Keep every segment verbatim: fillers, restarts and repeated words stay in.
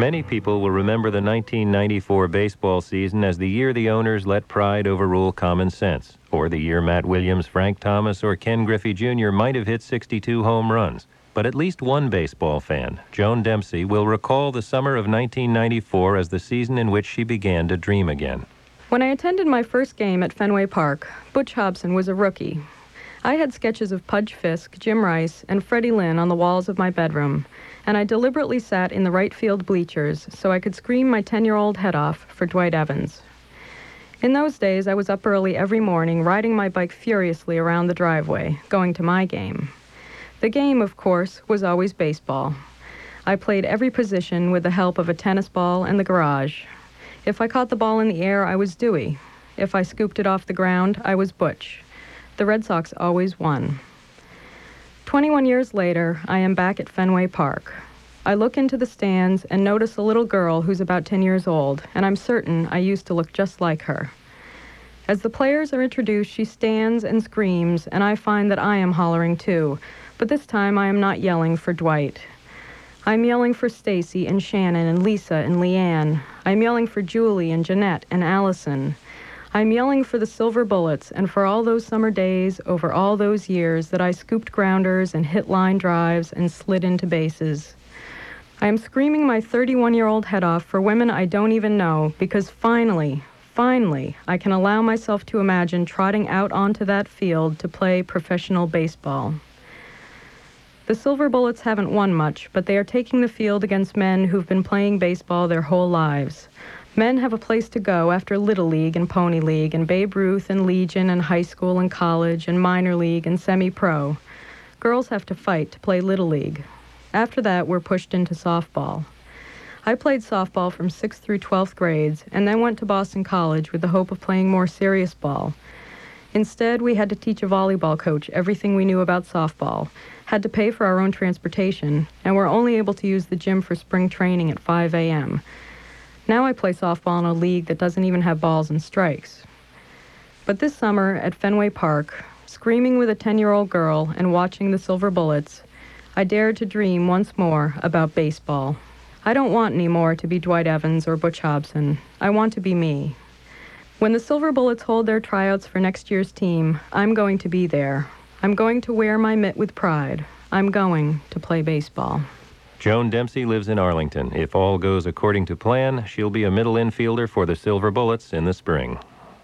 Many people will remember the nineteen ninety-four baseball season as the year the owners let pride overrule common sense, or the year Matt Williams, Frank Thomas, or Ken Griffey Junior might have hit sixty-two home runs. But at least one baseball fan, Joan Dempsey, will recall the summer of nineteen ninety-four as the season in which she began to dream again. When I attended my first game at Fenway Park, Butch Hobson was a rookie. I had sketches of Pudge Fisk, Jim Rice, and Freddie Lynn on the walls of my bedroom, and I deliberately sat in the right field bleachers so I could scream my ten-year-old head off for Dwight Evans. In those days, I was up early every morning, riding my bike furiously around the driveway, going to my game. The game, of course, was always baseball. I played every position with the help of a tennis ball and the garage. If I caught the ball in the air, I was Dewey. If I scooped it off the ground, I was Butch. The Red Sox always won. Twenty-one years later, I am back at Fenway Park. I look into the stands and notice a little girl who's about ten years old, and I'm certain I used to look just like her. As the players are introduced, she stands and screams, and I find that I am hollering too, but this time I am not yelling for Dwight. I'm yelling for Stacy and Shannon and Lisa and Leanne. I'm yelling for Julie and Jeanette and Allison. I'm yelling for the Silver Bullets and for all those summer days over all those years that I scooped grounders and hit line drives and slid into bases. I am screaming my thirty-one-year-old head off for women I don't even know because finally, finally, I can allow myself to imagine trotting out onto that field to play professional baseball. The Silver Bullets haven't won much, but they are taking the field against men who've been playing baseball their whole lives. Men have a place to go after Little League and Pony League and Babe Ruth and Legion and high school and college and minor league and semi-pro. Girls have to fight to play Little League. After that, we're pushed into softball. I played softball from sixth through twelfth grades and then went to Boston College with the hope of playing more serious ball. Instead, we had to teach a volleyball coach everything we knew about softball, had to pay for our own transportation, and were only able to use the gym for spring training at five a.m. Now I play softball in a league that doesn't even have balls and strikes. But this summer at Fenway Park, screaming with a ten-year-old girl and watching the Silver Bullets, I dared to dream once more about baseball. I don't want anymore to be Dwight Evans or Butch Hobson. I want to be me. When the Silver Bullets hold their tryouts for next year's team, I'm going to be there. I'm going to wear my mitt with pride. I'm going to play baseball. Joan Dempsey lives in Arlington. If all goes according to plan, she'll be a middle infielder for the Silver Bullets in the spring.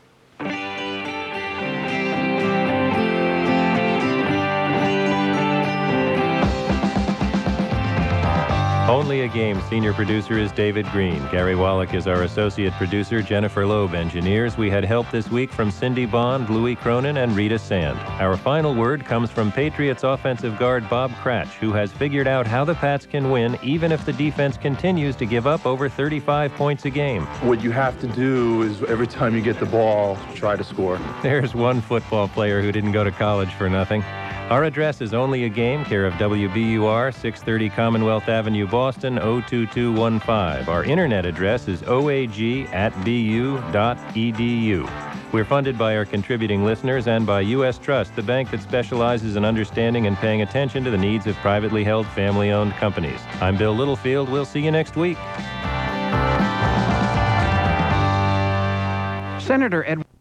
Only a Game senior producer is David Green. Gary Wallach is our associate producer. Jennifer Loeb engineers. We had help this week from Cindy Bond, Louis Cronin, and Rita Sand. Our final word comes from Patriots offensive guard Bob Cratch, who has figured out how the Pats can win even if the defense continues to give up over thirty-five points a game. What you have to do is every time you get the ball, try to score. There's one football player who didn't go to college for nothing. Our address is Only a Game, care of W B U R, six thirty Commonwealth Avenue, Boston, oh two two one five. Our internet address is O A G at B U dot E D U. We're funded by our contributing listeners and by U S Trust, the bank that specializes in understanding and paying attention to the needs of privately held, family-owned companies. I'm Bill Littlefield. We'll see you next week. Senator Edward